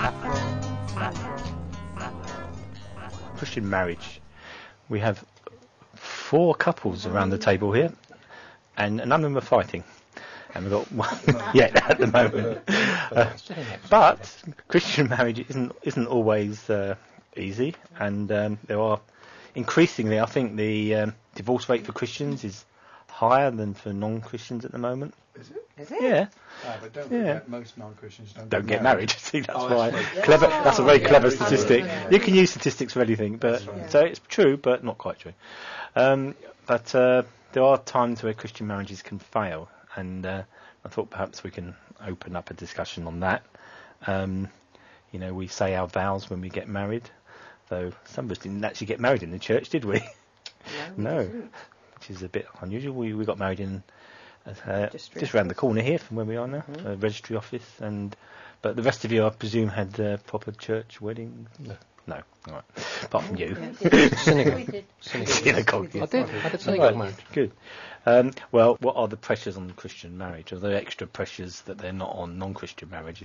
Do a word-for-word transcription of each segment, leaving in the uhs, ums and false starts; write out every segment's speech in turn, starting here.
Christian marriage. We have four couples around the table here, and none of them are fighting. And we've got one yet at the moment. Uh, but Christian marriage isn't isn't always uh, easy, and um, there are increasingly, I think, the um, divorce rate for Christians is higher than for non-Christians at the moment. Is it? Is it? Yeah. Ah, but don't Yeah. forget, most non-Christians don't, Don't get get married. married. See, that's Oh, why. that's right. Clever. That's a very Yeah, clever yeah, statistic. yeah. You can use statistics for anything, but That's right. so it's true, but not quite true. Um, but uh, there are times where Christian marriages can fail, and uh, I thought perhaps we can open up a discussion on that. Um, you know, we say our vows when we get married, though some of us didn't actually get married in the church, did we? No. No, which is a bit unusual. We we got married in uh, Registry just around the corner here from where we are now, Mhm. a registry office, and but the rest of you, I presume, had uh, proper church weddings. No, no, all right. Apart from you, Synagogue. synagogue. I did. I did Right. synagogue marriage. Good. Um, well, what are the pressures on Christian marriage? Are there extra pressures that they're not on non-Christian marriages?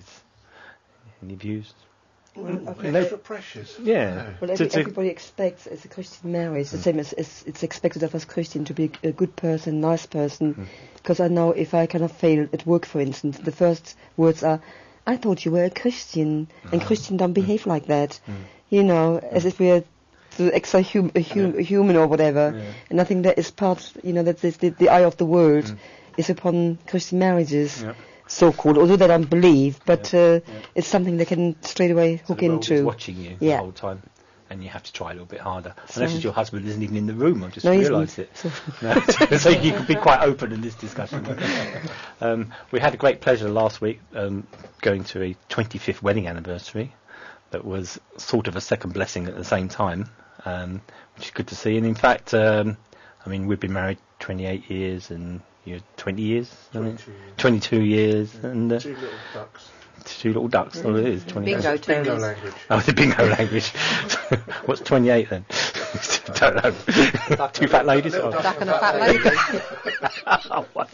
Any views? Well, I think- No. Extra precious. Yeah. Well, To- every, to- everybody expects, as a Christian marriage, the same as, as it's expected of us Christian to be a good person, nice person. Because I know if I kind of fail at work, for instance, the first words are, "I thought you were a Christian, and Christians don't behave like that." You know, as if we're the extra hum, a hum, a human or whatever. Yeah. And I think that is part, you know, that is the, the eye of the world is upon Christian marriages. Yeah. So-called, although they don't believe, but uh, it's something they can straight away So hook the world is into. watching you Yeah. the whole time, and you have to try a little bit harder. So- Unless your husband isn't even in the room, I've just No, he isn't. realised it. So- No, so you can be quite open in this discussion. um, we had a great pleasure last week um, going to a twenty-fifth wedding anniversary that was sort of a second blessing at the same time, um, which is good to see. And in fact, um, I mean, we've been married twenty-eight years, and you're twenty years, I mean, twenty-two years. twenty-two years, and uh, Two little ducks. two little ducks. All it is, twenty. Bingo That's bingo turns. language. Oh, the bingo language. What's twenty-eight then? Don't know. Two fat ladies? Little Oh. duck and a fat lady. Oh, what?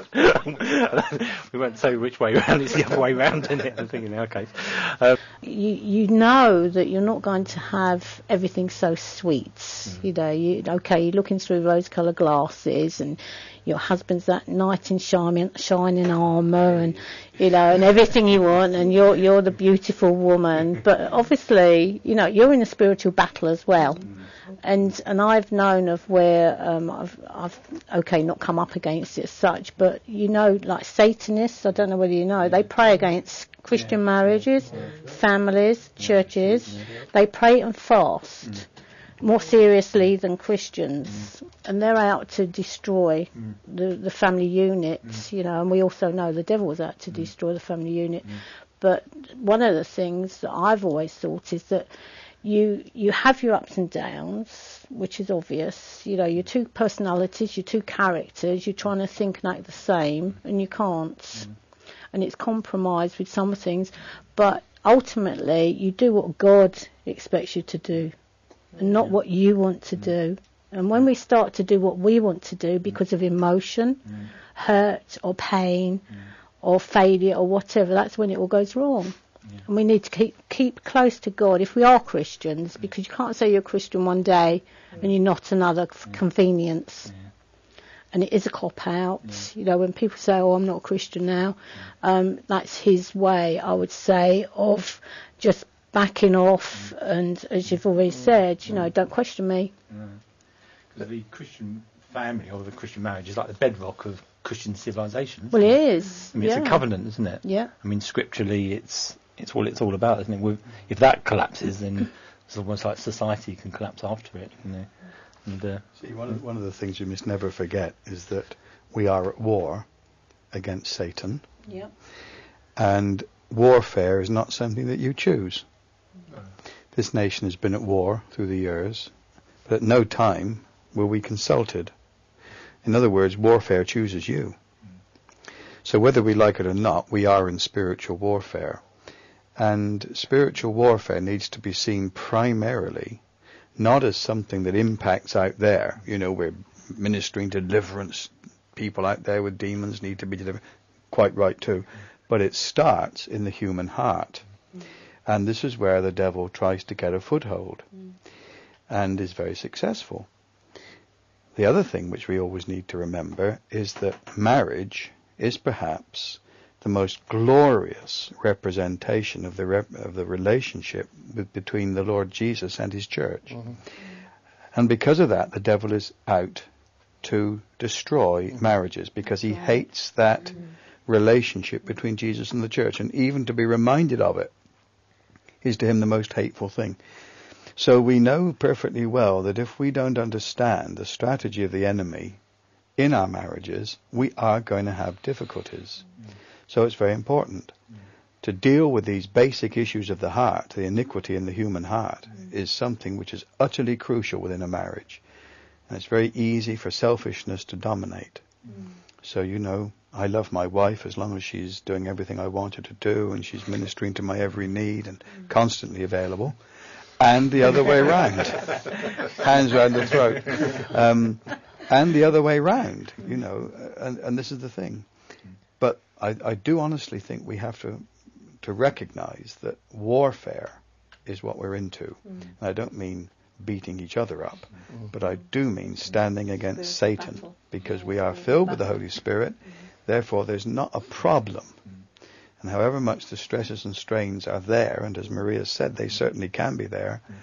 We won't say which way round, it's the other way round, isn't it? I think in our case. Um, you you know that you're not going to have everything so sweet. Mm. You know, you okay, you're looking through rose-coloured glasses, and your husband's that knight in shining shining armour, and you know, and everything you want, and you're you're the beautiful woman. But obviously, you know, you're in a spiritual battle as well. And and I've known of where um, I've I've okay not come up against it as such, but you know, like Satanists, I don't know whether you know, they pray against Christian marriages, families, churches. They pray and fast more seriously than Christians, and they're out to destroy the the family units. You know, and we also know the devil was out to destroy the family unit. But one of the things that I've always thought is that you you have your ups and downs, which is obvious. You know, your two personalities, your two characters, you're trying to think and act the same, and you can't. Mm. And it's compromised with some things. But ultimately, you do what God expects you to do, and not what you want to do. And when we start to do what we want to do because of emotion, mm. hurt or pain mm. or failure or whatever, that's when it all goes wrong. Yeah. And we need to keep keep close to God if we are Christians, because you can't say you're a Christian one day yeah. and you're not another for yeah. convenience. Yeah. And it is a cop out. Yeah. You know, when people say, "Oh, I'm not a Christian now," yeah. um, that's his way, I would say, of just backing off. Yeah. And as you've already yeah. said, you know, don't question me. Because yeah. the Christian family or the Christian marriage is like the bedrock of Christian civilization. Well, it, it is. I mean, yeah. it's a covenant, isn't it? Yeah. I mean, scripturally, it's it's all it's all about, isn't it? With, if that collapses, then it's almost like society can collapse after it. You know. And, uh, See, one of, one of the things you must never forget is that we are at war against Satan. Yeah. And warfare is not something that you choose. No. This nation has been at war through the years, but at no time were we consulted. In other words, warfare chooses you. Mm. So whether we like it or not, we are in spiritual warfare. And spiritual warfare needs to be seen primarily not as something that impacts out there. You know, we're ministering to deliverance. People out there with demons need to be delivered. Quite right too. But it starts in the human heart. And this is where the devil tries to get a foothold mm. and is very successful. The other thing which we always need to remember is that marriage is perhaps the most glorious representation of the rep- of the relationship with, between the Lord Jesus and his church. Mm-hmm. And because of that, the devil is out to destroy mm-hmm. marriages, because he hates that mm-hmm. relationship between Jesus and the church. And even to be reminded of it is to him the most hateful thing. So we know perfectly well that if we don't understand the strategy of the enemy in our marriages, we are going to have difficulties. Mm. So it's very important mm. to deal with these basic issues of the heart. The iniquity in the human heart mm. is something which is utterly crucial within a marriage. And it's very easy for selfishness to dominate. Mm. So, you know, I love my wife as long as she's doing everything I want her to do, and she's ministering to my every need and mm. constantly available. And the other way round. Hands round the throat. Um, and the other way round, you know, and, and this is the thing. But I, I do honestly think we have to to recognize that warfare is what we're into. Mm. And I don't mean beating each other up, mm. but I do mean standing against the Satan, battle. Because we are filled with the Holy Spirit. Mm. Therefore, there's not a problem. And however much the stresses and strains are there, and as Maria said, they certainly can be there, mm.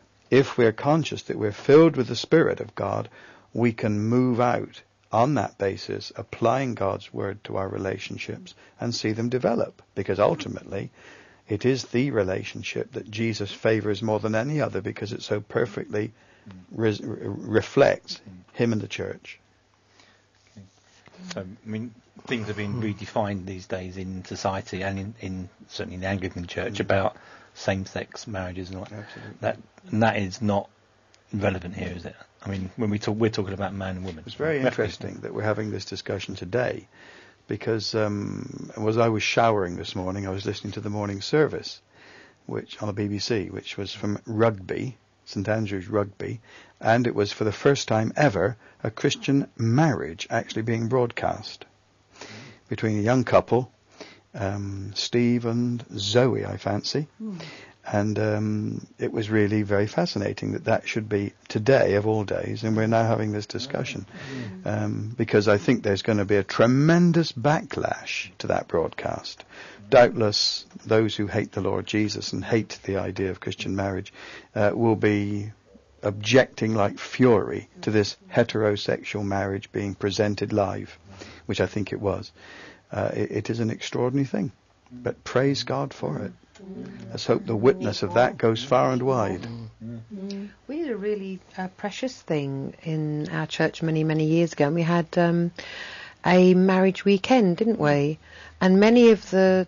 if we're conscious that we're filled with the Spirit of God, we can move out on that basis, applying God's word to our relationships and see them develop. Because ultimately, it is the relationship that Jesus favors more than any other, because it so perfectly mm. re- reflects mm. him and the church. Okay. So, I mean, things are being redefined these days in society and in, in certainly in the Anglican Church mm. about same-sex marriages and all that. And that is not relevant here, is it? I mean, when we talk, we're talking about man and woman. It's very interesting that we're having this discussion today, because um, as I was showering this morning, I was listening to the morning service, which on the B B C, which was from Rugby, St Andrew's Rugby, and it was for the first time ever a Christian marriage actually being broadcast between a young couple, um, Steve and Zoe, I fancy. Mm. And um, it was really very fascinating that that should be today of all days, and we're now having this discussion. Mm. Um, because I think there's going to be a tremendous backlash to that broadcast. Mm. Doubtless those who hate the Lord Jesus and hate the idea of Christian marriage uh, will be objecting like fury to this heterosexual marriage being presented live, which I think it was. Uh, it, it is an extraordinary thing, but praise God for it. Let's hope the witness of that goes far and wide. We had a really uh, precious thing in our church many, many years ago, and we had um, a marriage weekend, didn't we? And many of the,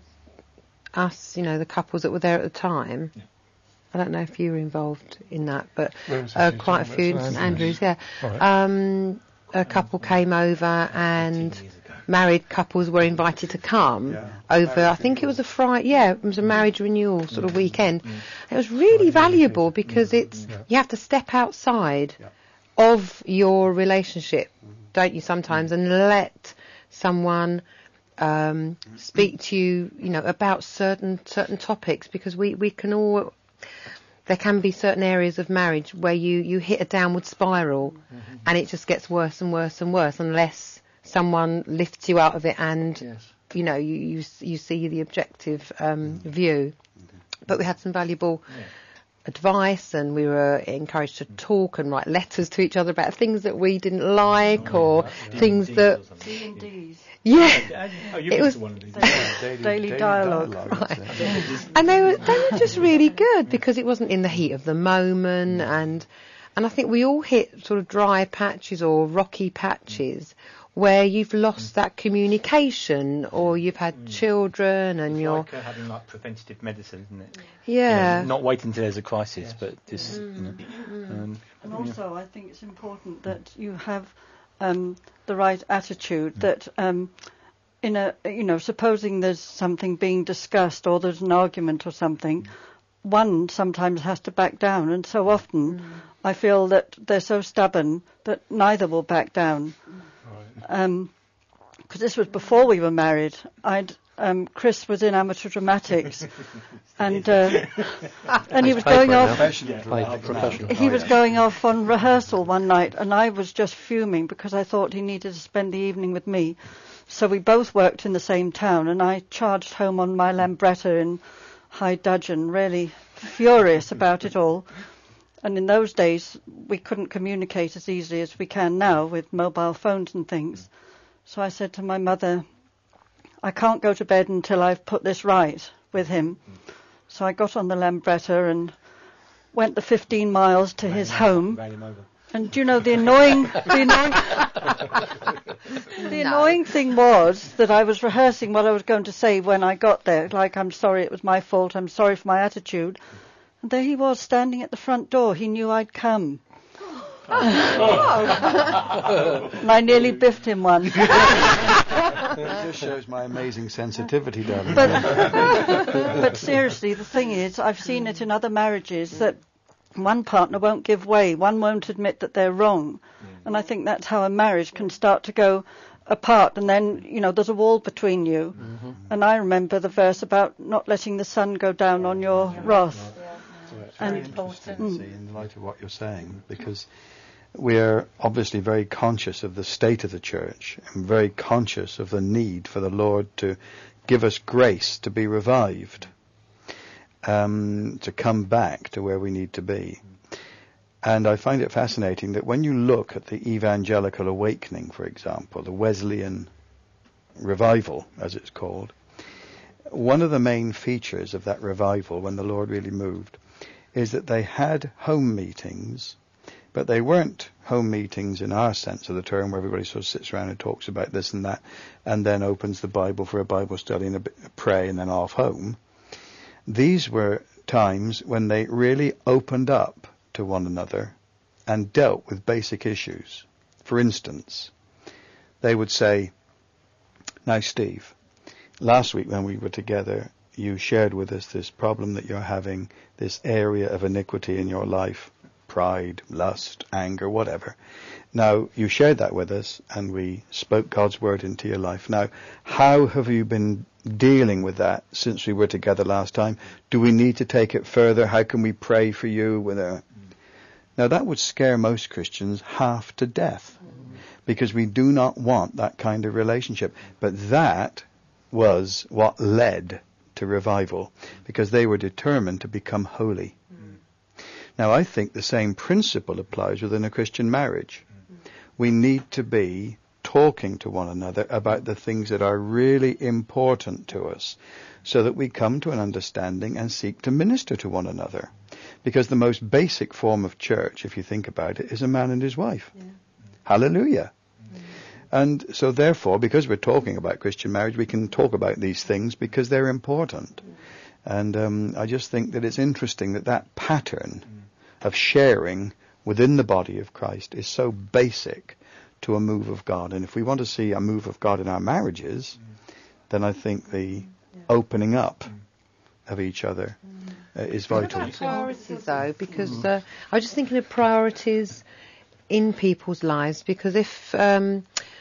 us, you know, the couples that were there at the time, yeah. I don't know if you were involved in that, but uh, quite a few, St Andrews, yeah. Right. Um, a couple came over, and married couples were invited to come yeah. over, I think it was a Friday, yeah, it was a marriage renewal sort of weekend. Mm. It was really valuable because it's, yeah. you have to step outside yeah. of your relationship, mm. don't you, sometimes, and let someone um, speak to you, you know, about certain certain topics, because we, we can all, there can be certain areas of marriage where you, you hit a downward spiral mm-hmm. and it just gets worse and worse and worse unless someone lifts you out of it and, yes. you know, you, you you see the objective um, mm-hmm. view. Mm-hmm. But we had some valuable yeah. advice, and we were encouraged to talk and write letters to each other about things that we didn't like oh, or yeah. things that... D and Ds. Yeah, oh, it was one of these. daily, daily dialogue, dialogue right. And they were they were just really good because it wasn't in the heat of the moment, and and I think we all hit sort of dry patches or rocky patches where you've lost that communication, or you've had mm. children, and it's you're like uh, having like preventative medicine, isn't it? Yeah, you know, not waiting until there's a crisis, yes. but just. Mm. You know, mm. um, and also, yeah. I think it's important that you have. Um, the right attitude mm. that um, in a you know supposing there's something being discussed or there's an argument or something, mm. one sometimes has to back down, and so often mm. I feel that they're so stubborn that neither will back down. Because right. um, this was before we were married. I'd um, Chris was in amateur dramatics, and uh, and he was going off. He was going off on rehearsal one night, and I was just fuming because I thought he needed to spend the evening with me. So we both worked in the same town, and I charged home on my Lambretta in High Dudgeon, really furious about it all. And in those days, we couldn't communicate as easily as we can now with mobile phones and things. So I said to my mother, I can't go to bed until I've put this right with him. So I got on the Lambretta and went the fifteen miles to his home. Ran him over. And do you know the annoying, the annoying, the annoying thing was that I was rehearsing what I was going to say when I got there. Like, I'm sorry, it was my fault. I'm sorry for my attitude. And there he was, standing at the front door. He knew I'd come. And I nearly biffed him one. It just shows my amazing sensitivity, darling. But, but seriously, the thing is, I've seen it in other marriages that one partner won't give way, one won't admit that they're wrong. And I think that's how a marriage can start to go apart, and then, you know, there's a wall between you. Mm-hmm. And I remember the verse about not letting the sun go down on your wrath. So it's And very interesting to mm. see in the light of what you're saying, because we're obviously very conscious of the state of the church and very conscious of the need for the Lord to give us grace to be revived, um, to come back to where we need to be. And I find it fascinating that when you look at the evangelical awakening, for example, the Wesleyan revival, as it's called, one of the main features of that revival, when the Lord really moved, is that they had home meetings, but they weren't home meetings in our sense of the term, where everybody sort of sits around and talks about this and that, and then opens the Bible for a Bible study and a bit, pray and then off home. These were times when they really opened up to one another and dealt with basic issues. For instance, they would say, now Steve, last week when we were together, you shared with us this problem that you're having, this area of iniquity in your life, pride, lust, anger, whatever. Now, you shared that with us, and we spoke God's word into your life. Now, how have you been dealing with that since we were together last time? Do we need to take it further? How can we pray for you? With a... Now, that would scare most Christians half to death, because we do not want that kind of relationship. But that was what led to revival, because they were determined to become holy. Mm. Now, I think the same principle applies within a Christian marriage. Mm. We need to be talking to one another about the things that are really important to us, so that we come to an understanding and seek to minister to one another. Because the most basic form of church, if you think about it, is a man and his wife. Yeah. Hallelujah. And so therefore, because we're talking about Christian marriage, we can talk about these things because they're important. Mm. And um, I just think that it's interesting that that pattern mm. of sharing within the body of Christ is so basic to a move of God. And if we want to see a move of God in our marriages, mm. then I think the yeah. opening up mm. of each other mm. uh, is vital. What about priorities, though? Because mm. uh, I was just thinking of priorities in people's lives, because if... Um,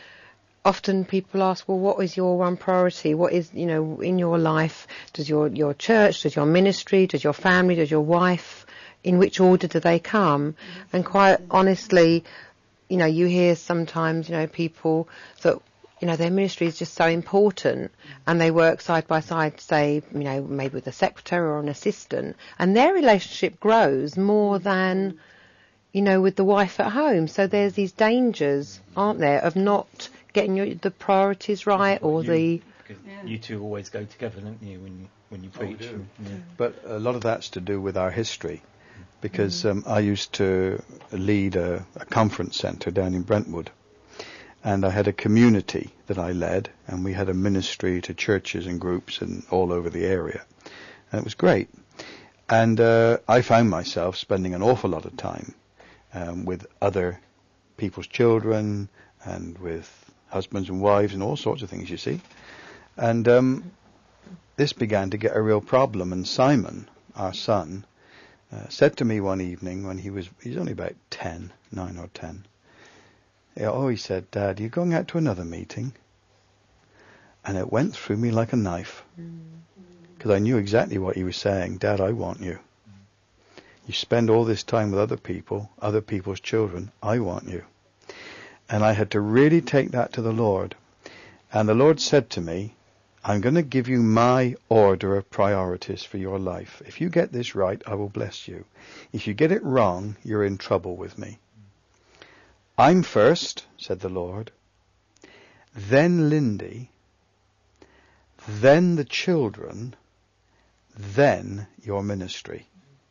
Often people ask, well, what is your one priority? What is, you know, in your life? Does your, your church, does your ministry, does your family, does your wife, in which order do they come? And quite honestly, you know, you hear sometimes, you know, people that, you know, their ministry is just so important and they work side by side, say, you know, maybe with a secretary or an assistant, and their relationship grows more than, you know, with the wife at home. So there's these dangers, aren't there, of not getting your, the priorities right, or you, the... Yeah. You two always go together, don't you, when you, when you preach? Oh, and, yeah. But a lot of that's to do with our history, because mm. um, I used to lead a, a conference centre down in Brentwood, and I had a community that I led, and we had a ministry to churches and groups and all over the area, and it was great. And uh, I found myself spending an awful lot of time um, with other people's children and with husbands and wives and all sorts of things, you see. And um, this began to get a real problem. And Simon, our son, uh, said to me one evening when he was, he's only about ten, nine or ten. Oh, he said, Dad, you're going out to another meeting? And it went through me like a knife. Because I knew exactly what he was saying. Dad, I want you. You spend all this time with other people, other people's children. I want you. And I had to really take that to the Lord. And the Lord said to me, I'm going to give you my order of priorities for your life. If you get this right, I will bless you. If you get it wrong, you're in trouble with me. I'm first, said the Lord. Then Lindy. Then the children. Then your ministry.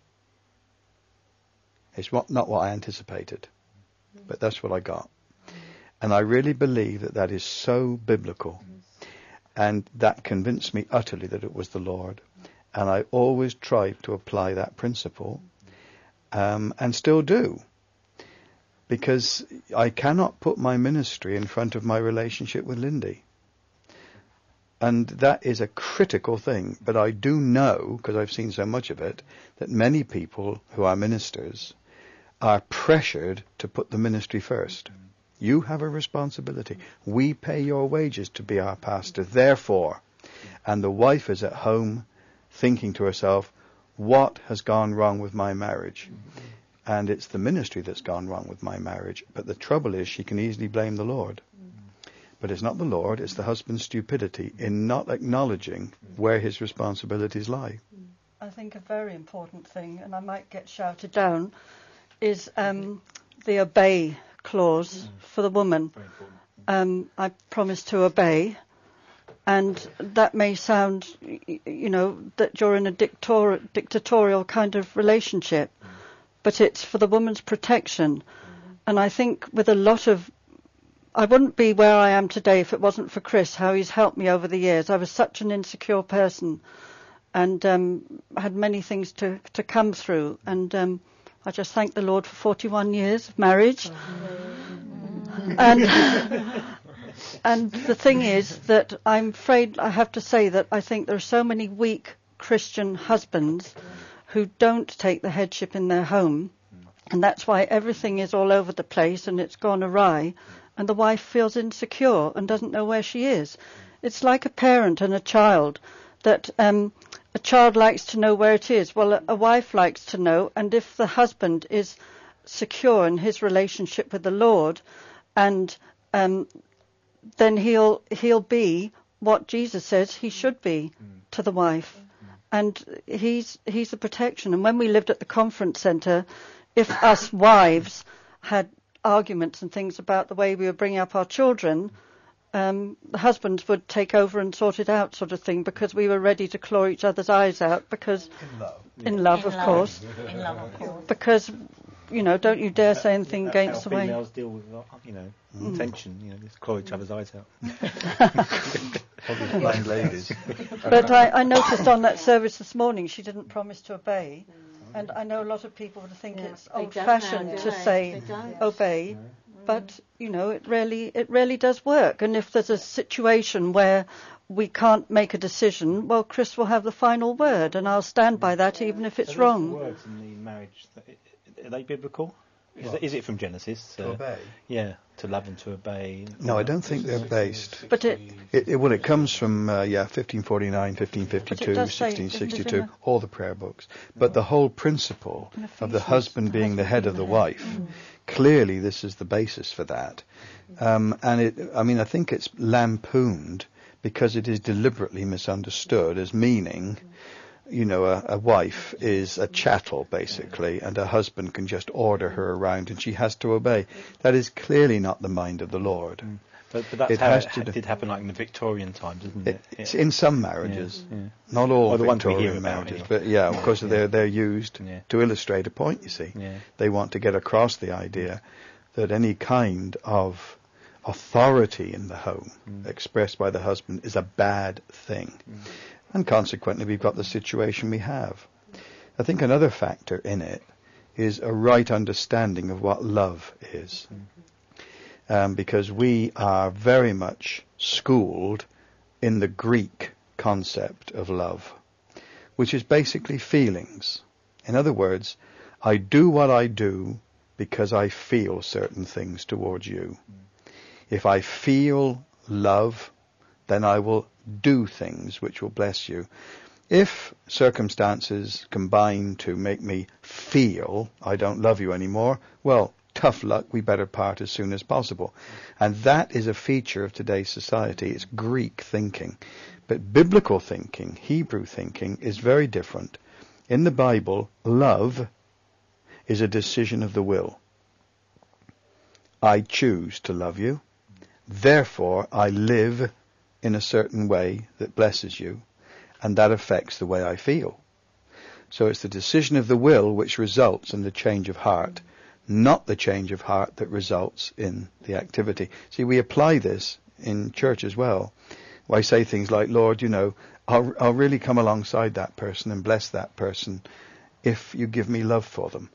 It's not, not what I anticipated, but that's what I got. And I really believe that that is so biblical. And that convinced me utterly that it was the Lord. And I always tried to apply that principle, um, and still do. Because I cannot put my ministry in front of my relationship with Lindy. And that is a critical thing. But I do know, because I've seen so much of it, that many people who are ministers are pressured to put the ministry first. You have a responsibility. We pay your wages to be our pastor. Therefore, and the wife is at home thinking to herself, what has gone wrong with my marriage? And it's the ministry that's gone wrong with my marriage. But the trouble is she can easily blame the Lord. But it's not the Lord, it's the husband's stupidity in not acknowledging where his responsibilities lie. I think a very important thing, and I might get shouted down, is um, the obey clause for the woman. Um, I promise to obey, and that may sound, you know, that you're in a dictator- dictatorial kind of relationship, but it's for the woman's protection. And I think with a lot of, I wouldn't be where I am today if it wasn't for Chris, how he's helped me over the years. I was such an insecure person, and um, had many things to, to come through, and um, I just thank the Lord for forty-one years of marriage. And and the thing is that I'm afraid I have to say that I think there are so many weak Christian husbands who don't take the headship in their home, and that's why everything is all over the place and it's gone awry, and the wife feels insecure and doesn't know where she is. It's like a parent and a child, that um, a child likes to know where it is. Well, a, a wife likes to know, and if the husband is secure in his relationship with the Lord, and um, then he'll he'll be what Jesus says he should be to the wife, and he's he's the protection. And when we lived at the conference centre, if us wives had arguments and things about the way we were bringing up our children, um, the husbands would take over and sort it out, sort of thing, because we were ready to claw each other's eyes out, because In love. in love, In of love. course, In love, of course. because, you know, don't you dare say anything That's against how the way. females deal with, uh, you know, Mm. tension. You know, just claw each other's eyes out. Obviously, blind ladies. But I, I noticed on that service this morning she didn't promise to obey, and I know a lot of people would think Yeah, it's they don't old-fashioned now, do to they? say They don't. obey, but you know it really it really does work. And if there's a situation where we can't make a decision, well, Chris will have the final word, and I'll stand by that even if it's So those wrong. words in the marriage, are they biblical? Is, it, is it from Genesis? To Uh, obey. Yeah, to love and to obey. No, I don't think they're based. But it It, it, well, it comes from, uh, yeah, fifteen forty-nine, fifteen fifty-two, does say- sixteen sixty-two, isn't it in all the prayer books. But the whole principle In of the Ephesians, husband the being the husband head being of the the head. wife, clearly this is the basis for that. Um, and it, I mean, I think it's lampooned because it is deliberately misunderstood as meaning, you know, a, a wife is a chattel, basically, and a husband can just order her around and she has to obey. That is clearly not the mind of the Lord. But, but that's It how has it to ha- do- did happen, like in the Victorian times, isn't It, it? it's Yeah. in some marriages, Yeah, yeah. not all Or the ones we hear Victorian about, marriages, anyway. but yeah, of course they're they're used Yeah. to illustrate a point. You see, Yeah. they want to get across the idea that any kind of authority in the home Mm. expressed by the husband is a bad thing, and consequently we've got the situation we have. I think another factor in it is a right understanding of what love is. Um, because we are very much schooled in the Greek concept of love, which is basically feelings. In other words, I do what I do because I feel certain things towards you. If I feel love, then I will do things which will bless you. If circumstances combine to make me feel I don't love you anymore, well, tough luck, we better part as soon as possible. And that is a feature of today's society. It's Greek thinking. But biblical thinking, Hebrew thinking, is very different. In the Bible, love is a decision of the will. I choose to love you. Therefore, I live in a certain way that blesses you. And that affects the way I feel. So it's the decision of the will which results in the change of heart, not the change of heart that results in the activity. See, we apply this in church as well. I say things like, Lord, you know, I'll, I'll really come alongside that person and bless that person if you give me love for them.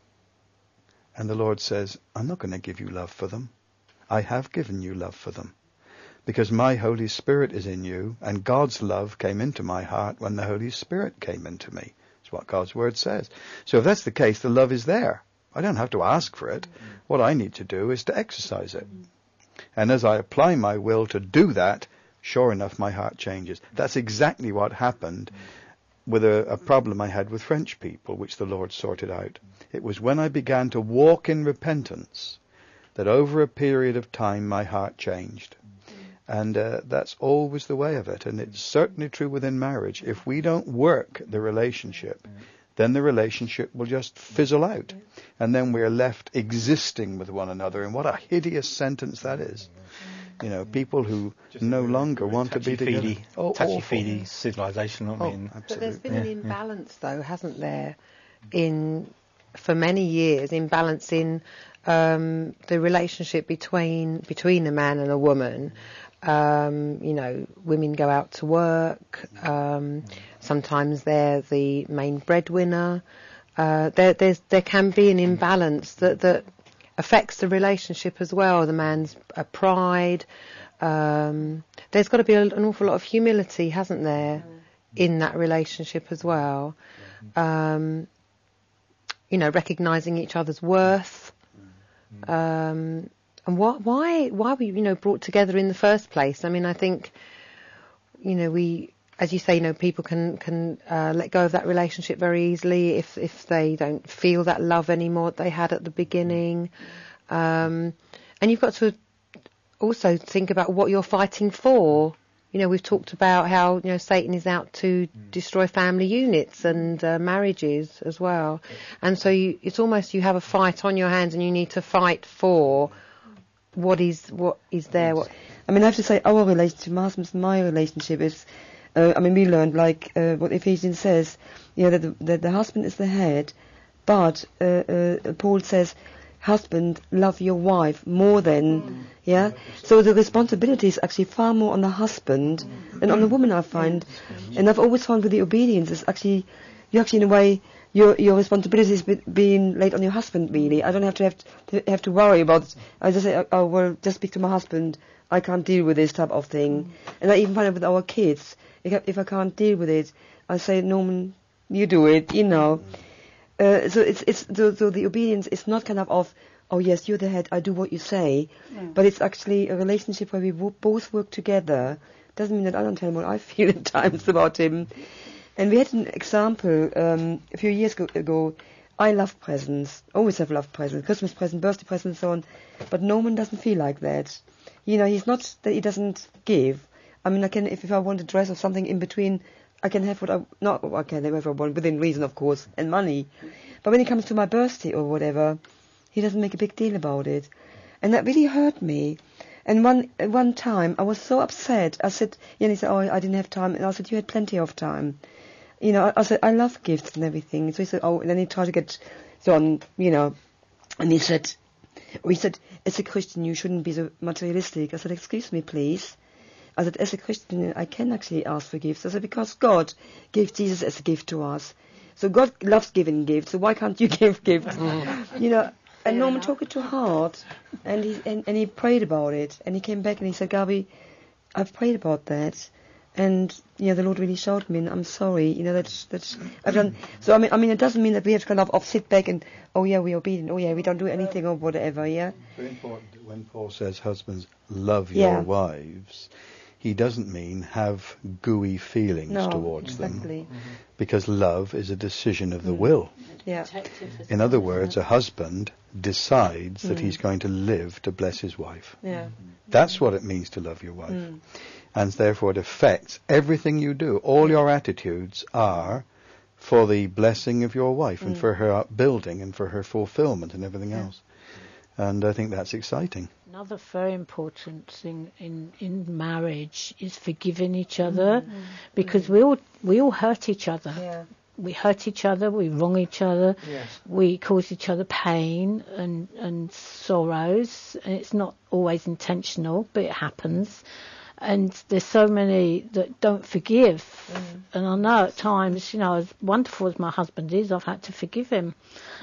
And the Lord says, I'm not going to give you love for them. I have given you love for them. Because my Holy Spirit is in you, and God's love came into my heart when the Holy Spirit came into me. That's what God's Word says. So if that's the case, the love is there. I don't have to ask for it. What I need to do is to exercise it. And as I apply my will to do that, sure enough, my heart changes. That's exactly what happened with a, a problem I had with French people, which the Lord sorted out. It was when I began to walk in repentance that over a period of time my heart changed. And uh, that's always the way of it. And it's certainly true within marriage. If we don't work the relationship, then the relationship will just fizzle out. And then we're left existing with one another. And what a hideous sentence that is. You know, people who just no longer want to be together. Oh, touchy-feely civilization, aren't we? Oh, And absolutely. But there's been Yeah, an yeah. imbalance, though, hasn't there, in for many years, imbalance in um, the relationship between between a man and a woman. Um, you know, women go out to work. Um, sometimes they're the main breadwinner. Uh, there, there's, there can be an imbalance that, that affects the relationship as well. The man's uh, pride. Um, there's got to be a, an awful lot of humility, hasn't there, in that relationship as well. Um, you know, recognising each other's worth. Um, and what, why, why were you know brought together in the first place? I mean, I think, you know, we, as you say, you know, people can can uh, let go of that relationship very easily if if they don't feel that love anymore that they had at the beginning. Um, and you've got to also think about what you're fighting for. You know, we've talked about how, you know, Satan is out to destroy family units and uh, marriages as well. And so you, it's almost you have a fight on your hands and you need to fight for what is what is there. What I mean, I have to say, our relationship, my husband's and my relationship is, uh, I mean, we learned, like uh, what Ephesians says, you know, that the, that the husband is the head, but uh, uh, Paul says, husband, love your wife more than, mm. yeah? So the responsibility is actually far more on the husband mm. than on the woman, I find. Mm. And I've always found with the obedience, is actually, you actually, in a way, your your responsibility is be, being laid on your husband, really. I don't have to have to, to have to worry about it. I just say, oh, well, just speak to my husband. I can't deal with this type of thing. Mm. And I even find it with our kids. If I, if I can't deal with it, I say, Norman, you do it, you know. Mm. Uh, so it's it's so, so the obedience is not kind of of oh yes, you're the head, I do what you say, mm. but it's actually a relationship where we w- both work together. Doesn't mean that I don't tell him what I feel at times about him. And we had an example um, a few years ago, ago. I love presents, always have loved presents, Christmas presents, birthday presents, and so on. But Norman doesn't feel like that. You know, he's not that he doesn't give. I mean, I can if, if I want a dress or something in between. I can have what I not I can have whatever I want within reason, of course, and money. But when it comes to my birthday or whatever, he doesn't make a big deal about it, and that really hurt me. And one one time I was so upset. I said, yeah, and he said, oh, I didn't have time, and I said, you had plenty of time. You know, I, I said I love gifts and everything. So he said, oh, and then he tried to get on, you know, and he said, oh, he said, as a Christian you shouldn't be so materialistic. I said, excuse me, please. I said, as a Christian, I can actually ask for gifts. I said, because God gave Jesus as a gift to us. So God loves giving gifts, so why can't you give gifts? You know, and Norman took it to heart, and he and, and he prayed about it, and he came back and he said, Gabi, I've prayed about that, and, you know, the Lord really showed me, and I'm sorry, you know, that's, that's, I've done, so I mean, I mean, it doesn't mean that we have to kind of, of sit back and, oh yeah, we're obedient, oh yeah, we don't do anything or whatever, yeah? Very important that when Paul says, husbands, love your Yeah. wives, he doesn't mean have gooey feelings No, towards exactly. them, because love is a decision of the will. Yeah. In other words, a husband decides that Mm. he's going to live to bless his wife. Yeah. That's what it means to love your wife. Mm. And therefore it affects everything you do. All your attitudes are for the blessing of your wife and Mm. for her upbuilding and for her fulfillment and everything Yeah. else. And I think that's exciting. Another very important thing in, in marriage is forgiving each other, because we all we all hurt each other. Yeah. We hurt each other, we wrong each other, Yes. we cause each other pain and, and sorrows, and it's not always intentional, but it happens. And there's so many that don't forgive. And I know at times, you know, as wonderful as my husband is, I've had to forgive him.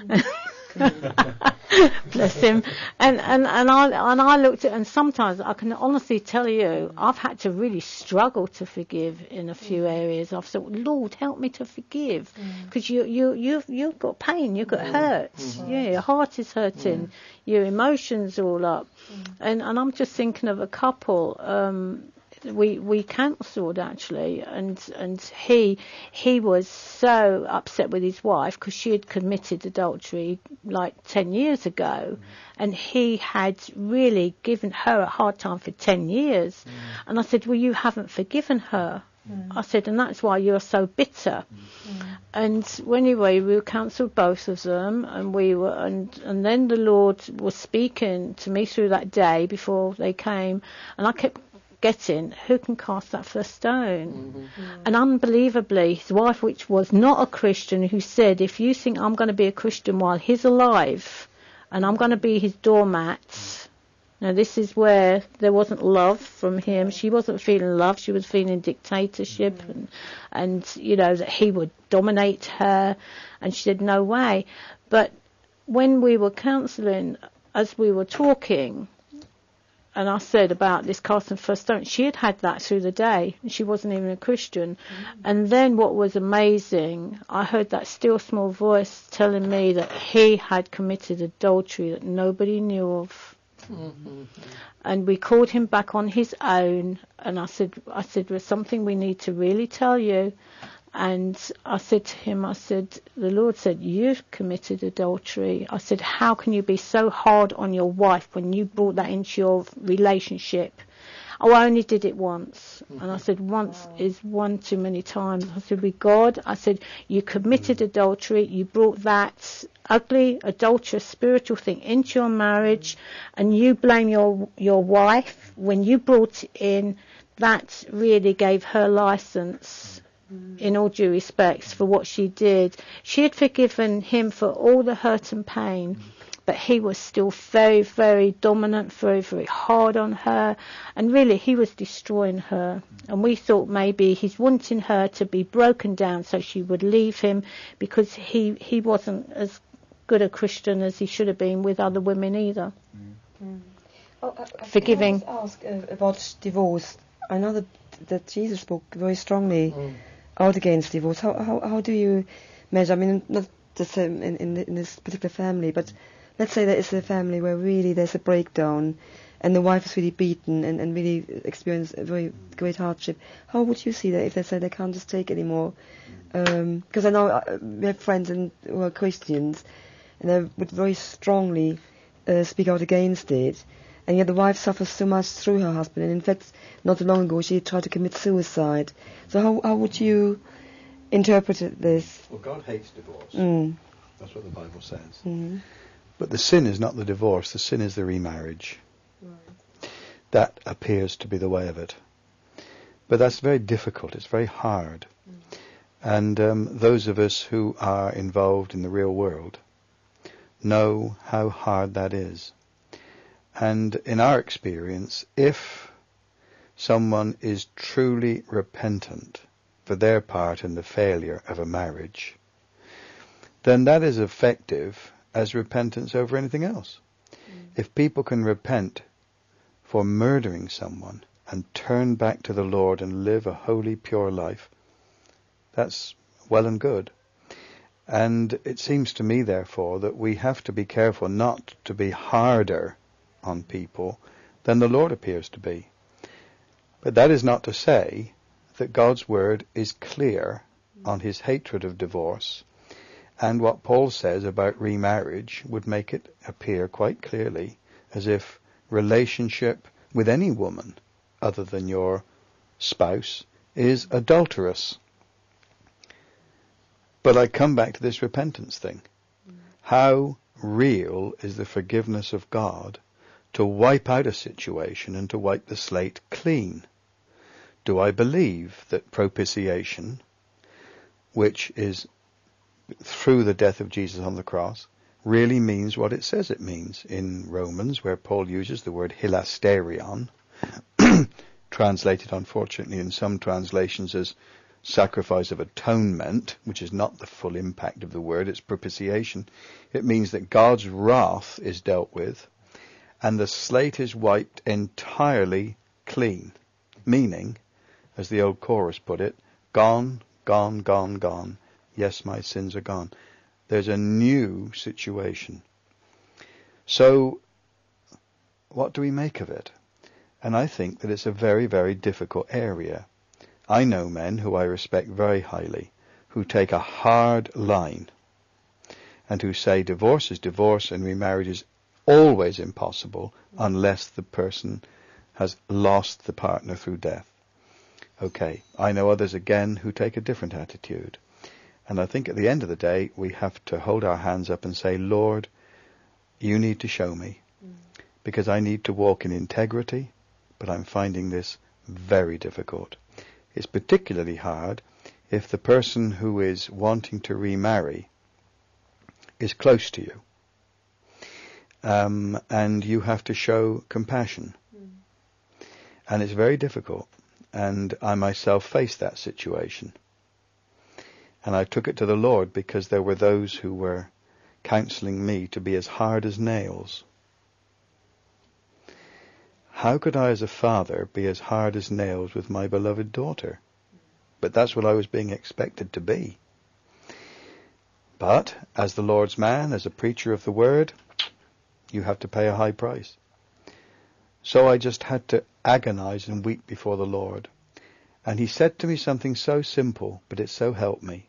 Bless him. And, and, and I and I looked at, and sometimes I can honestly tell you, I've had to really struggle to forgive in a few areas. I've thought, Lord, help me to forgive, because you you you've you've got pain, you've got hurt, yeah, your heart is hurting, your emotions are all up, and and I'm just thinking of a couple. Um, we we counselled actually, and and he he was so upset with his wife because she had committed adultery like ten years ago, and he had really given her a hard time for ten years. And I said, well, you haven't forgiven her. I said, and that's why you're so bitter. And anyway, we counselled both of them, and we were, and and then the Lord was speaking to me through that day before they came, and I kept getting, who can cast that first stone? And unbelievably, his wife, which was not a Christian, who said, if you think I'm going to be a Christian while he's alive, and I'm going to be his doormat. Now this is where there wasn't love from him. She wasn't feeling love. She was feeling dictatorship, and, and you know, that he would dominate her. And she said, no way. But when we were counselling, as we were talking, and I said about this casting first stone, she had had that through the day. She wasn't even a Christian. Mm-hmm. And then what was amazing, I heard that still small voice telling me that he had committed adultery that nobody knew of. Mm-hmm. And we called him back on his own. And I said, I said, there's something we need to really tell you. And I said to him, I said, the Lord said, you've committed adultery. I said, how can you be so hard on your wife when you brought that into your relationship? Oh, I only did it once. Mm-hmm. And I said, once wow. is one too many times. I said, with God, I said, you committed mm-hmm. adultery. You brought that ugly, adulterous, spiritual thing into your marriage, mm-hmm. and you blame your your wife. When you brought it in, that really gave her license, in all due respects, for what she did. She had forgiven him for all the hurt and pain, but he was still very, very dominant, very, very hard on her, and really he was destroying her. And we thought maybe he's wanting her to be broken down so she would leave him, because he, he wasn't as good a Christian as he should have been with other women either. Mm. Oh, I, I Forgiving. Can I ask uh, about divorce? I know that, that Jesus spoke very strongly mm. out against divorce. How, how how do you measure? I mean, not just um, in in, in this particular family, but let's say there is a family where really there's a breakdown, and the wife is really beaten and, and really experience a very great hardship. How would you see that if they say they can't just take anymore? Because um, I know uh, we have friends in, who are Christians, and they would very strongly uh, speak out against it. And yet the wife suffers so much through her husband, and in fact, not too long ago she tried to commit suicide. So how how would you interpret this? Well, God hates divorce. Mm. That's what the Bible says. Mm-hmm. But the sin is not the divorce, the sin is the remarriage. Right. That appears to be the way of it. But that's very difficult, it's very hard. Mm. And um, those of us who are involved in the real world know how hard that is. And in our experience, if someone is truly repentant for their part in the failure of a marriage, then that is effective as repentance over anything else. Mm. If people can repent for murdering someone and turn back to the Lord and live a holy, pure life, that's well and good. And it seems to me, therefore, that we have to be careful not to be harder on people than the Lord appears to be. But that is not to say that God's word is clear on his hatred of divorce, and what Paul says about remarriage would make it appear quite clearly as if relationship with any woman other than your spouse is adulterous. But I come back to this repentance thing. Mm. How real is the forgiveness of God to wipe out a situation and to wipe the slate clean? Do I believe that propitiation, which is through the death of Jesus on the cross, really means what it says it means in Romans, where Paul uses the word hilasterion, translated unfortunately in some translations as sacrifice of atonement, which is not the full impact of the word, it's propitiation. It means that God's wrath is dealt with and the slate is wiped entirely clean, meaning, as the old chorus put it, gone, gone, gone, gone. Yes, my sins are gone. There's a new situation. So, what do we make of it? And I think that it's a very, very difficult area. I know men who I respect very highly, who take a hard line, and who say divorce is divorce and remarriage is always impossible unless the person has lost the partner through death. Okay, I know others again who take a different attitude. And I think at the end of the day, we have to hold our hands up and say, Lord, you need to show me, mm. because I need to walk in integrity, but I'm finding this very difficult. It's particularly hard if the person who is wanting to remarry is close to you, um, and you have to show compassion. Mm. And it's very difficult. And I myself faced that situation. And I took it to the Lord because there were those who were counseling me to be as hard as nails. How could I as a father be as hard as nails with my beloved daughter? But that's what I was being expected to be. But as the Lord's man, as a preacher of the word, you have to pay a high price. So I just had to agonize and weep before the Lord. And he said to me something so simple, but it so helped me.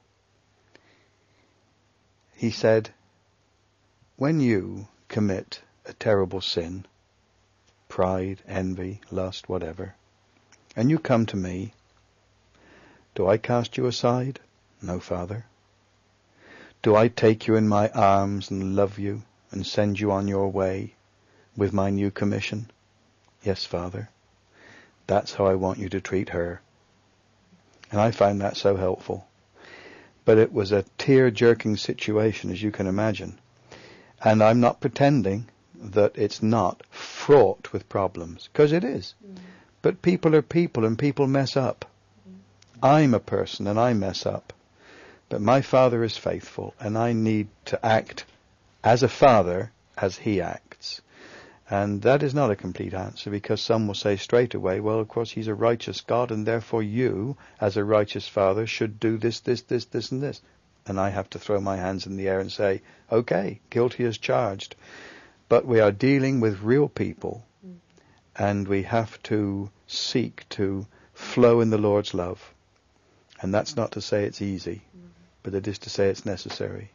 He said, when you commit a terrible sin, pride, envy, lust, whatever, and you come to me, do I cast you aside? No, Father. Do I take you in my arms and love you and send you on your way with my new commission? Yes, Father. That's how I want you to treat her. And I found that so helpful. But it was a tear-jerking situation, as you can imagine. And I'm not pretending that it's not fraught with problems, because it is. Mm. But people are people, and people mess up. Mm. I'm a person, and I mess up. But my Father is faithful, and I need to act as a father as he acts. And that is not a complete answer, because some will say straight away, well, of course, he's a righteous God, and therefore you, as a righteous father, should do this, this, this, this, and this. And I have to throw my hands in the air and say, okay, guilty as charged. But we are dealing with real people, mm. and we have to seek to flow in the Lord's love. And that's not to say it's easy, mm. but it is to say it's necessary.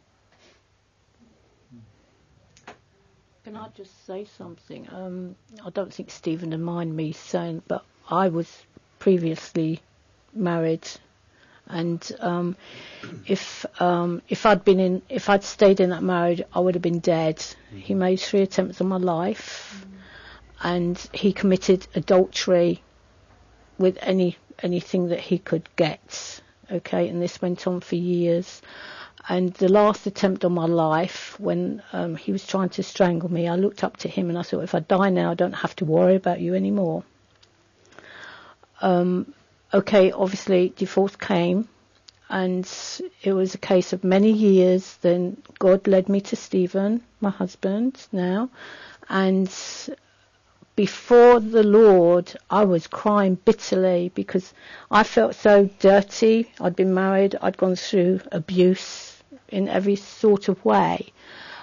Can I just say something? Um, I don't think Stephen would mind me saying, but I was previously married, and um, if um, if I'd been in, if I'd stayed in that marriage, I would have been dead. Mm-hmm. He made three attempts on my life, mm-hmm. and he committed adultery with any anything that he could get. Okay, and this went on for years. And the last attempt on my life, when um, he was trying to strangle me, I looked up to him and I thought, if I die now, I don't have to worry about you anymore. Um, okay, obviously, divorce came, and it was a case of many years. Then God led me to Stephen, my husband now, and before the Lord, I was crying bitterly because I felt so dirty. I'd been married, I'd gone through abuse in every sort of way,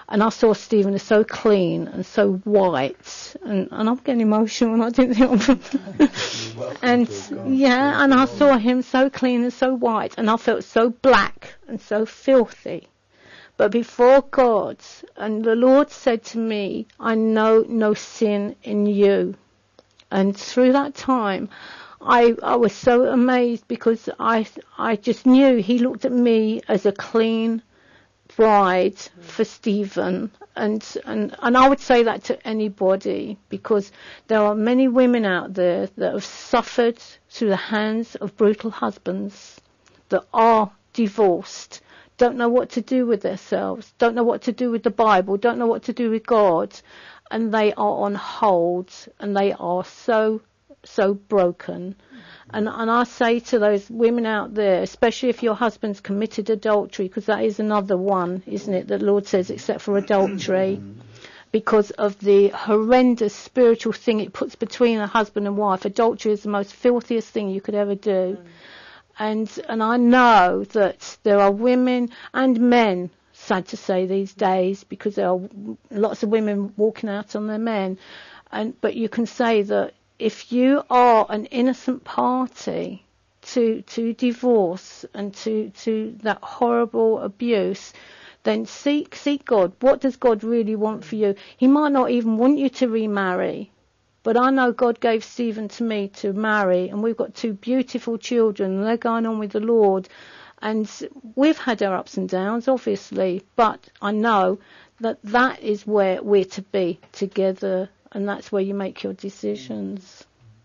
And I saw Stephen as so clean and so white, and, and I'm getting emotional, and I didn't think. and yeah, and I saw him so clean and so white, and I felt so black and so filthy. But before God, and the Lord said to me, I know no sin in you. And through that time, I I was so amazed, because I I just knew He looked at me as a clean bride for Stephen, and, and and I would say that to anybody, because there are many women out there that have suffered through the hands of brutal husbands, that are divorced, don't know what to do with themselves, don't know what to do with the Bible, don't know what to do with God, and they are on hold, and they are so so broken. And and I say to those women out there, especially if your husband's committed adultery, because that is another one, isn't it, that the Lord says, except for adultery, because of the horrendous spiritual thing it puts between a husband and wife. Adultery is the most filthiest thing you could ever do. And and I know that there are women and men, sad to say these days, because there are lots of women walking out on their men, and but you can say that if you are an innocent party to to divorce and to, to that horrible abuse, then seek seek God. What does God really want for you? He might not even want you to remarry, but I know God gave Stephen to me to marry, and we've got two beautiful children, and they're going on with the Lord. And we've had our ups and downs, obviously, but I know that that is where we're to be together, and that's where you make your decisions.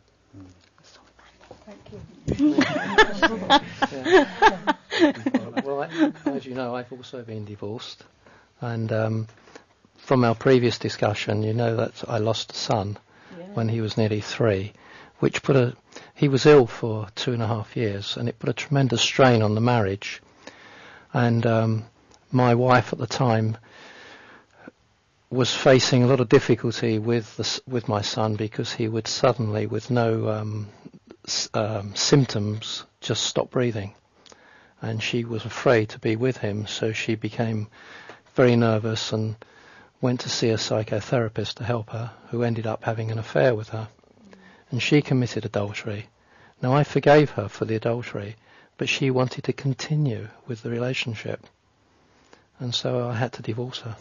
Thank you. yeah. Well, I, as you know, I've also been divorced, and um, from our previous discussion, you know that I lost a son yeah. when he was nearly three, which put a he was ill for two and a half years, and it put a tremendous strain on the marriage. And um, my wife at the time was facing a lot of difficulty with the, with my son, because he would suddenly, with no um, s- um, symptoms, just stop breathing. And she was afraid to be with him, so she became very nervous and went to see a psychotherapist to help her, who ended up having an affair with her. And she committed adultery. Now, I forgave her for the adultery, but she wanted to continue with the relationship. And so I had to divorce her.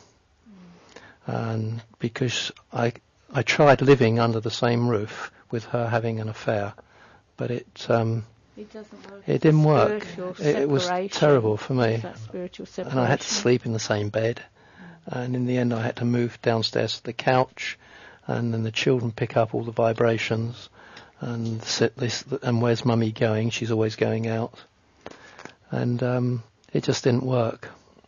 And because I I tried living under the same roof with her having an affair, but it um, it, doesn't work. it didn't work. It, it was terrible for me. That spiritual separation. And I had to sleep in the same bed. Mm. And in the end, I had to move downstairs to the couch, and then the children pick up all the vibrations. And sit this, and where's Mummy going? She's always going out. And um, it just didn't work.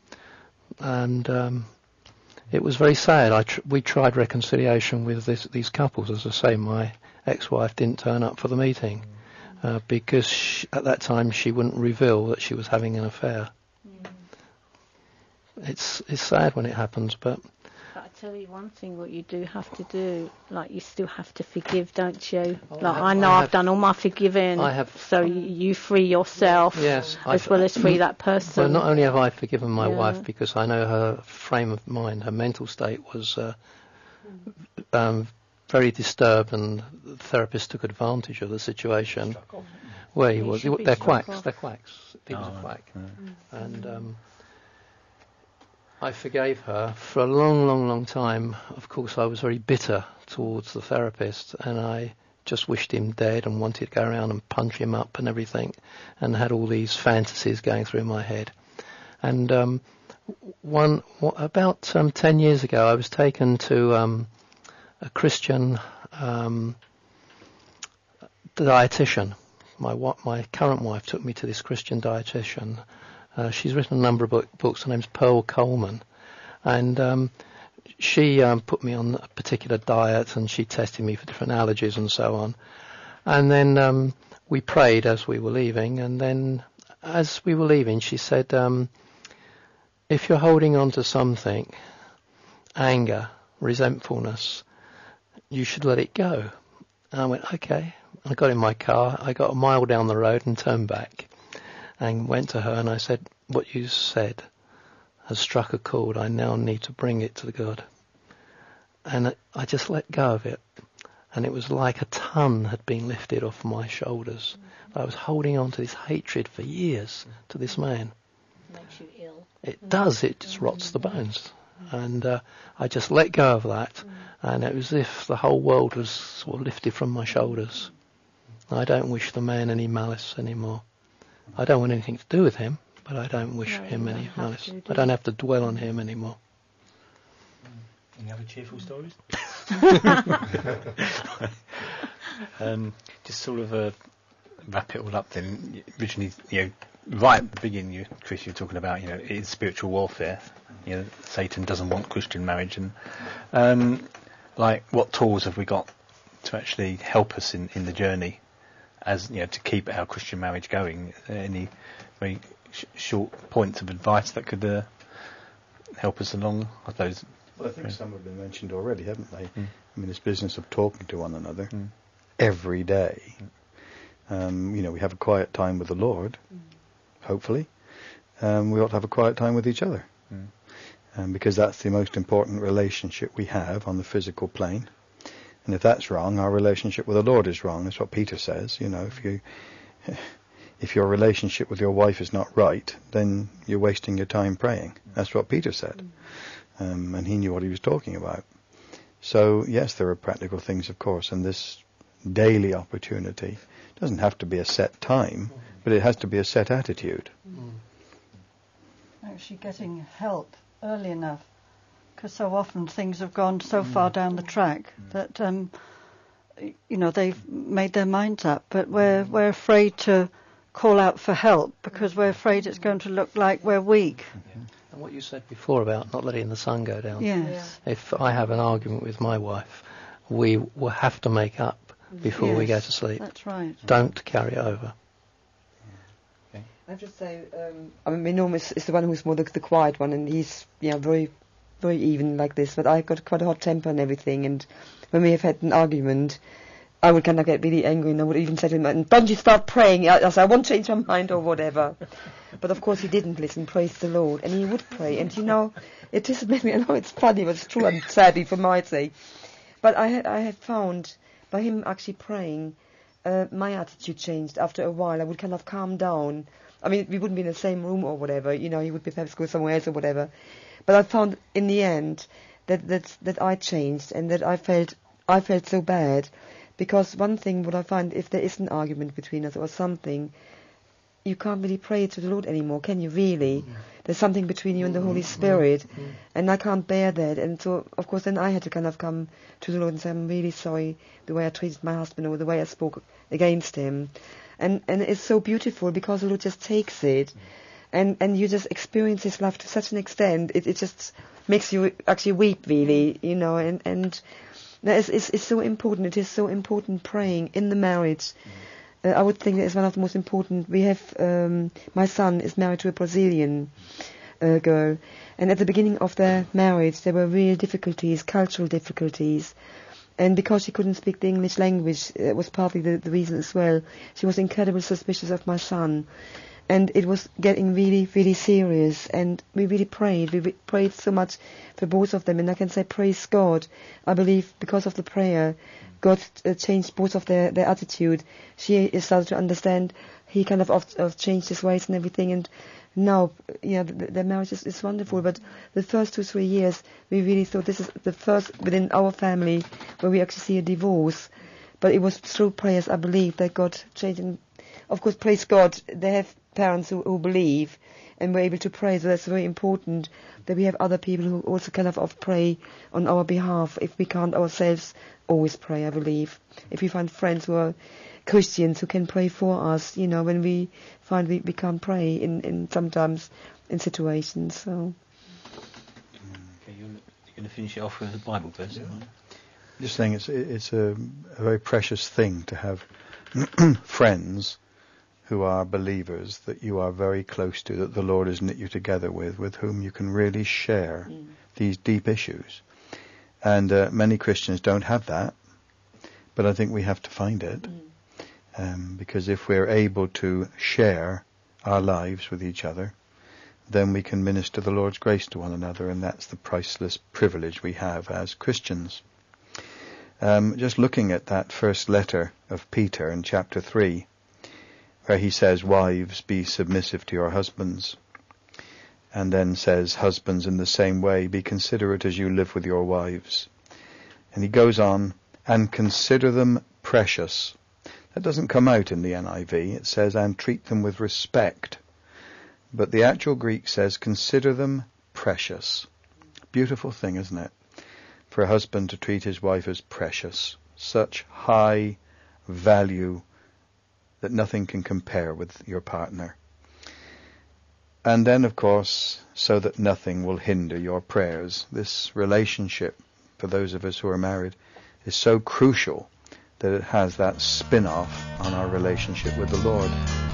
And um, it was very sad. I tr- we tried reconciliation with this, these couples. As I say, my ex-wife didn't turn up for the meeting uh, because she, at that time she wouldn't reveal that she was having an affair. Mm. It's it's sad when it happens, but... But I tell you one thing, what you do have to do, like you still have to forgive, don't you? Oh, like I, have, I know I I've have, done all my forgiving, I have, so you, you free yourself yes, as I've, well as free that person. Well, not only have I forgiven my yeah. wife, because I know her frame of mind, her mental state was uh, um, very disturbed, and the therapist took advantage of the situation where he He was. should He, be they're struck quacks. off. They're quacks. He was Oh, a quack, right. and. Um, I forgave her for a long, long, long time. Of course, I was very bitter towards the therapist, and I just wished him dead and wanted to go around and punch him up and everything, and had all these fantasies going through my head. And um, one w- about um, ten years ago, I was taken to um, a Christian um, dietitian. My wa- my current wife took me to this Christian dietitian. Uh, she's written a number of book, books. Her name's Pearl Coleman. And um, she um, put me on a particular diet, and she tested me for different allergies and so on. And then um, we prayed as we were leaving. And then as we were leaving, she said, um, if you're holding on to something, anger, resentfulness, you should let it go. And I went, okay. I got in my car. I got a mile down the road and turned back. And went to her and I said, what you said has struck a chord. I now need to bring it to God. And I just let go of it. And it was like a ton had been lifted off my shoulders. I was holding on to this hatred for years to this man. Makes you ill. It does. It just rots the bones. And uh, I just let go of that. And it was as if the whole world was sort of lifted from my shoulders. I don't wish the man any malice anymore. I don't want anything to do with him, but I don't wish No, him you any don't have malice. to, do I don't you? have to dwell on him anymore. Any other cheerful stories? um, just sort of uh, wrap it all up then. Originally, you know, right at the beginning, you, Chris, you were talking about, you know, it's spiritual warfare. You know, Satan doesn't want Christian marriage, and um, like, what tools have we got to actually help us in, in the journey, as you know, to keep our Christian marriage going? Any very sh- short points of advice that could uh, help us along? I suppose. Well, I think Yeah. some have been mentioned already, haven't they? Mm. I mean, this business of talking to one another Mm. every day. Um, you know, we have a quiet time with the Lord, hopefully. Um, we ought to have a quiet time with each other. Mm. Um, because that's the most important relationship we have on the physical plane. And if that's wrong, our relationship with the Lord is wrong. That's what Peter says. You know, if you, if your relationship with your wife is not right, then you're wasting your time praying. That's what Peter said. Um, and he knew what he was talking about. So, yes, there are practical things, of course, and this daily opportunity doesn't have to be a set time, but it has to be a set attitude. Actually getting help early enough, because so often things have gone so far down the track that um, y- you know, they've made their minds up, but we're we're afraid to call out for help because we're afraid it's going to look like we're weak. And what you said before about not letting the sun go down. Yes. If I have an argument with my wife, we will have to make up before we go Yes, to sleep. That's right. Don't carry it over. I have to say, um, I mean, Norm is, is the one who's more the, the quiet one, and he's, yeah, very, very even like this. But I've got quite a hot temper and everything, and when we have had an argument, I would kind of get really angry, and I would even say to him, "Don't you start praying? I, I, say, I won't change my mind or whatever." But of course he didn't listen. Praise the Lord, and he would pray. And you know, it is maybe I know it's funny, but it's true, and sadly for my sake. But I had I had found by him actually praying, uh, my attitude changed after a while. I would kind of calm down. I mean, we wouldn't be in the same room or whatever, you know, he would be perhaps go somewhere else or whatever. But I found in the end that that, that I changed and that I felt I felt so bad. Because one thing, what I find, if there is an argument between us or something, you can't really pray to the Lord anymore, can you really? Mm. There's something between you and the Holy Spirit, mm. and I can't bear that. And so, of course, then I had to kind of come to the Lord and say, I'm really sorry the way I treated my husband or the way I spoke against him. And and it's so beautiful because the Lord just takes it, and and you just experience His love to such an extent. It it just makes you actually weep, really, you know. And and it's it's, it's so important. It is so important praying in the marriage. Uh, I would think that it's one of the most important. We have um, my son is married to a Brazilian uh, girl, and at the beginning of their marriage there were real difficulties, cultural difficulties. And because she couldn't speak the English language, it was partly the, the reason as well. She was incredibly suspicious of my son. And it was getting really, really serious. And we really prayed. We re- prayed so much for both of them. And I can say, praise God. I believe because of the prayer, God uh, changed both of their, their attitude. She started to understand. He kind of, of, of changed his ways and everything. And now, yeah, the, the marriage is, is wonderful. But the first two, three years, we really thought this is the first within our family where we actually see a divorce. But it was through prayers, I believe, that God changed. And of course, praise God, they have parents who, who believe and we're able to pray. So that's very important that we have other people who also kind of, of pray on our behalf if we can't ourselves always pray, I believe. If we find friends who are Christians who can pray for us, you know, when we find we, we can't pray in, in sometimes in situations. So. Okay, you're, you're going to finish it off with a Bible verse. Yeah. Just saying, it's it's a, a very precious thing to have friends who are believers that you are very close to, that the Lord has knit you together with, with whom you can really share mm. these deep issues. And uh, many Christians don't have that, but I think we have to find it. Mm. Um, because if we're able to share our lives with each other, then we can minister the Lord's grace to one another, and that's the priceless privilege we have as Christians. Um, just looking at that first letter of Peter in chapter three, where he says, "Wives, be submissive to your husbands," and then says, "Husbands, in the same way, be considerate as you live with your wives." And he goes on, "And consider them precious." That doesn't come out in the N I V. It says, "and treat them with respect." But the actual Greek says, "Consider them precious." Beautiful thing, isn't it? For a husband to treat his wife as precious. Such high value that nothing can compare with your partner. And then, of course, so that nothing will hinder your prayers. This relationship, for those of us who are married, is so crucial that it has that spin-off on our relationship with the Lord.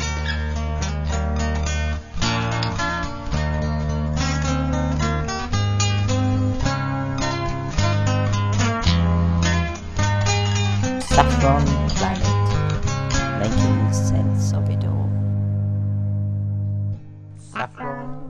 Saffron Planet, making sense of it all. Saffron